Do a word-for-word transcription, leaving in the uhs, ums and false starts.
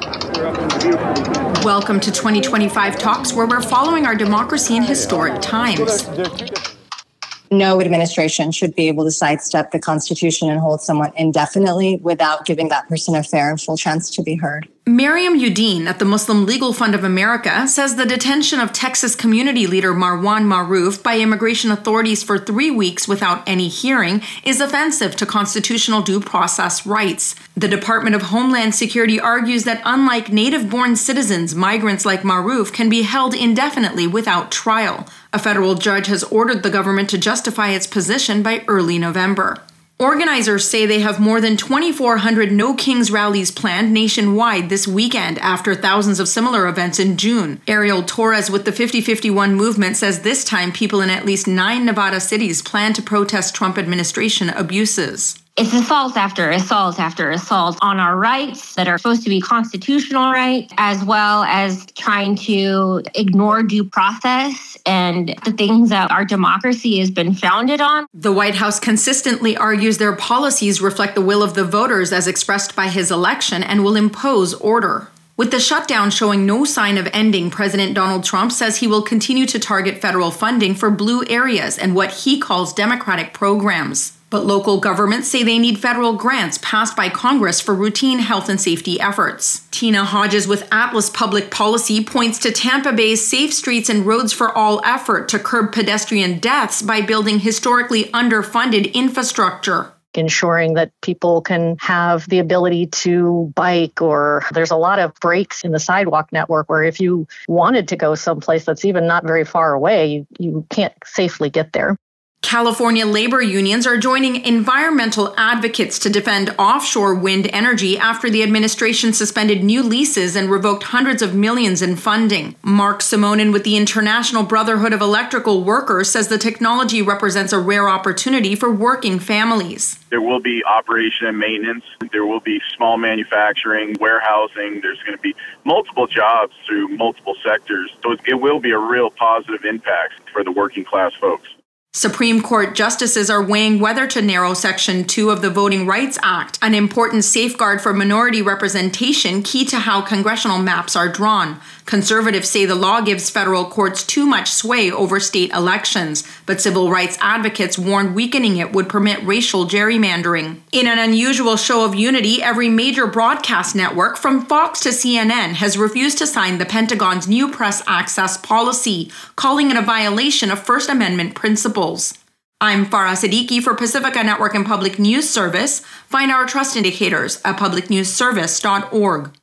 Welcome to twenty twenty-five Talks, where we're following our democracy in historic times. No administration should be able to sidestep the Constitution and hold someone indefinitely without giving that person a fair and full chance to be heard. Miriam Yudin at the Muslim Legal Fund of America says the detention of Texas community leader Marwan Maroof by immigration authorities for three weeks without any hearing is offensive to constitutional due process rights. The Department of Homeland Security argues that unlike native-born citizens, migrants like Maroof can be held indefinitely without trial. A federal judge has ordered the government to justify its position by early November. Organizers say they have more than twenty-four hundred No Kings rallies planned nationwide this weekend after thousands of similar events in June. Ariel Torres with the fifty fifty-one movement says this time people in at least nine Nevada cities plan to protest Trump administration abuses. It's assault after assault after assault on our rights that are supposed to be constitutional rights, as well as trying to ignore due process and the things that our democracy has been founded on. The White House consistently argues their policies reflect the will of the voters as expressed by his election and will impose order. With the shutdown showing no sign of ending, President Donald Trump says he will continue to target federal funding for blue areas and what he calls democratic programs. But local governments say they need federal grants passed by Congress for routine health and safety efforts. Tina Hodges with Atlas Public Policy points to Tampa Bay's Safe Streets and Roads for All effort to curb pedestrian deaths by building historically underfunded infrastructure. Ensuring that people can have the ability to bike, or there's a lot of breaks in the sidewalk network where if you wanted to go someplace that's even not very far away, you, you can't safely get there. California labor unions are joining environmental advocates to defend offshore wind energy after the administration suspended new leases and revoked hundreds of millions in funding. Mark Simonin with the International Brotherhood of Electrical Workers says the technology represents a rare opportunity for working families. There will be operation and maintenance. There will be small manufacturing, warehousing. There's going to be multiple jobs through multiple sectors. So it will be a real positive impact for the working class folks. Supreme Court justices are weighing whether to narrow Section two of the Voting Rights Act, an important safeguard for minority representation key to how congressional maps are drawn. Conservatives say the law gives federal courts too much sway over state elections, but civil rights advocates warn weakening it would permit racial gerrymandering. In an unusual show of unity, every major broadcast network, from Fox to C N N, has refused to sign the Pentagon's new press access policy, calling it a violation of First Amendment principles. I'm Farah Siddiqui for Pacifica Network and Public News Service. Find our trust indicators at public news service dot org.